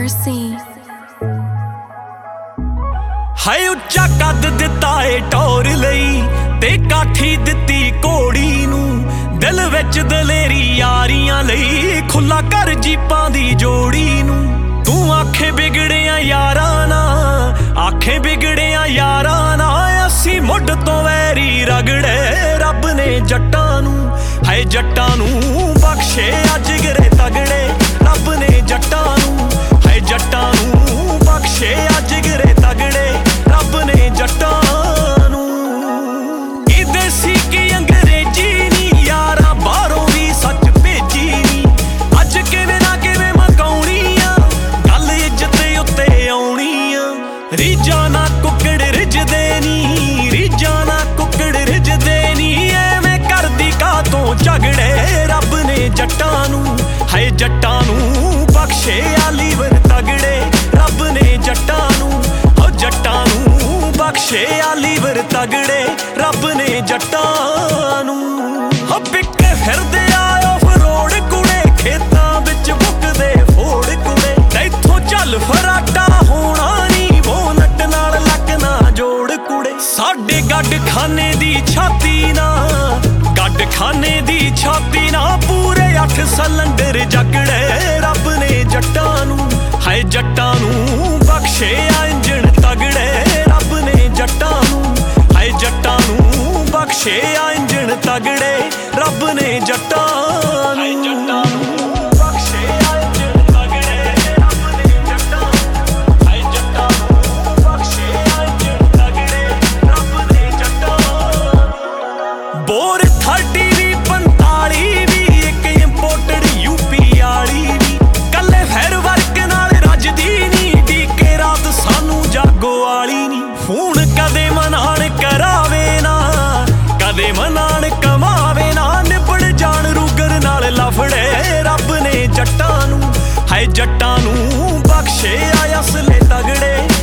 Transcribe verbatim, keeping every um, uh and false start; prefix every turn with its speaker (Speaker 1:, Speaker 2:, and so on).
Speaker 1: Mercy
Speaker 2: ਹਾਏ ਉੱਚਾ ਕੱਦ ਦਿੱਤਾ ਏ ਟੌਰ ਲਈ ਤੇ ਕਾਠੀ ਦਿੱਤੀ ਘੋੜੀ ਨੂੰ ਦਿਲ ਵਿੱਚ ਦਲੇਰੀ ਯਾਰੀਆਂ ਲਈ ਖੁੱਲਾ ਕਰ ਜੀਪਾਂ ਦੀ ਜੋੜੀ ਨੂੰ ਤੂੰ ਆਖੇ ਵਿਗੜਿਆ ਯਾਰਾਂ ਨਾ ਆਖੇ ਵਿਗੜਿਆ ਯਾਰਾਂ ਨਾ ਅਸੀਂ ਮੁੱਢ ਤੋਂ ਵੈਰੀ ਰਗੜੇ ਰੱਬ ਨੇ ਜੱਟਾਂ ਨੂੰ ਹਾਏ ਜੱਟਾਂ ਨੂੰ ਬਖਸ਼ੇ ਅੱਜ ਗਿਰੇ ਤਗੜੇ ਰੱਬ ਨੇ ਜੱਟਾਂ ਨੂੰ ਹਾਏ ਜੱਟਾਂ ਨੂੰ ਬਖਸ਼ੇ ਅੱਜ ਗਿਰੇ ਤਗੜੇ ਰੱਬ ਨੇ ਜੱਟਾਂ ਨੂੰ ਕੀ ਦੇਸੀ ਕੀ ਅੰਗਰੇਜ਼ੀ ਨੀ ਯਾਰਾਂ ਬਾਹਰੋਂ ਵੀ ਸੱਚ ਭੇਜੀ ਨੀ ਅੱਜ ਕਿਵੇਂ ਨਾ ਕਿਵੇਂ ਮਕਾਉਣੀ ਆ ਗੱਲ ਇੱਜ਼ਤ ਉੱਤੇ ਆਉਣੀ ਆ ਰੀਝਾਂ ਨਾ ਕੁੱਕੜ ਰਿੱਝਦੇ ਨੀ ਰੀਝਾਂ ਨਾ ਕੁੱਕੜ ਰਿੱਝਦੇ ਨੀ ਐਵੇਂ ਕਰਦੀ ਕਾਹਤੋਂ ਝਗੜੇ ਰੱਬ ਨੇ ਜੱਟਾਂ ਨੂੰ ਹਾਏ ਜੱਟਾਂ ਨੂੰ ਬਖਸ਼ੇ ਆ ਲੀਵਰ ਤਗੜੇ ਰੱਬ ਨੇ ਜੱਟਾਂ ਨੂੰ ਹੋ ਜੱਟਾਂ ਨੂੰ ਬਖਸ਼ੇ ਆ ਲੀਵਰ ਤਗੜੇ ਰੱਬ ਨੇ ਜੱਟਾਂ ਨੂੰ ਹੋ ਪਿੱਕੇ ਫਿਰਦੇ ਆ ਆਫ ਰੋਡ ਕੁੜੇ ਖੇਤਾਂ ਵਿੱਚ ਬੁੱਕਦੇ ਫੋੜ ਕੁੜੇ ਤੈਥੋਂ ਚੱਲ ਫਰਾਟਾ ਹੋਣਾ ਨੀ ਬੋਨਟ ਨਾਲ ਲੱਕ ਨਾ ਜੋੜ ਕੁੜੇ ਸਾਡੇ ਗੱਡ ਖਾਨੇ ਦੀ ਛਾਤੀ ਨਾ ਗੱਡ ਖਾਨੇ ਦੀ ਛਾਤੀ ਨਾ ਪੂਰੇ ਅੱਠ ਸਿਲੰਡਰ ਜਗੜੇ ਰੱਬ ਨੇ ਜੱਟਾਂ ਨੂੰ ਹਾਏ ਜੱਟਾਂ ਨੂੰ ਬਖਸ਼ੇ ਆ ਇੰਜਣ ਤਗੜੇ ਰੱਬ ਨੇ ਜੱਟਾਂ ਨੂੰ ਹਾਏ ਜੱਟਾਂ ਨੂੰ ਬਖਸ਼ੇ ਆ ਇੰਜਣ ਤਗੜੇ ਰੱਬ ਨੇ ਜੱਟਾਂ ਨੂੰ ਬਖਸ਼ੇ ਆ ਇੰਜਣ ਤਗੜੇ ਰੱਬ ਨੇ ਜੱਟਾਂ ਹਾਏ ਜੱਟਾਂ ਨੂੰ ਬਖਸ਼ੇ ਆ ਇੰਜਣ ਤਗੜੇ ਰੱਬ ਨੇ ਜੱਟਾਂ ਬੋਰ ਥਰਟੀ ਵੀ ਪੰਤਾਲੀ ਵੀ ਇੱਕ ਇੰਪੋਰਟਡ ਯੂਪੀ ਵਾਲੀ ਵੀ ਕੱਲੇ ਫੈਰ ਵਰਕ ਨਾਲ ਰੱਜਦੀ ਨੀ ਡੀਕੇ ਰਾਤ ਸਾਨੂੰ ਜਾਗੋ ਵਾਲੀ ਨੀ ਫੋਨ ਕਦੇ ਮਨਾਣ ਕਰਾਵੇ ਨਾ ਕਦੇ ਮਨਾਣ ਕਮਾਵੇ ਨਾ ਨਿਬੜ ਜਾਣ ਰੂਗਰ ਨਾਲ ਲਫੜੇ ਰੱਬ ਨੇ ਜੱਟਾਂ ਨੂੰ ਹਾਏ ਜੱਟਾਂ ਨੂੰ ਬਖਸ਼ੇ ਆ ਅਸਲੇ ਤਗੜੇ